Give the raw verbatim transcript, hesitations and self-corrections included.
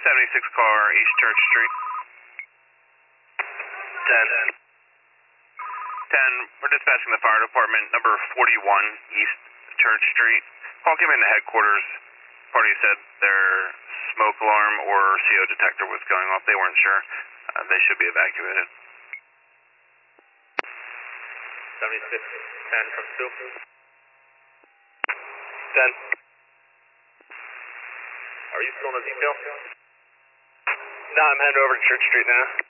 seventy-six car, East Church Street. ten. ten, we're dispatching the fire department, number forty-one, East Church Street. Call came into headquarters. Party said their smoke alarm or C O detector was going off. They weren't sure. Uh, they should be evacuated. seventy-six ten from Sioux. ten. Are you still in the detail? No, I'm heading over to Church Street now.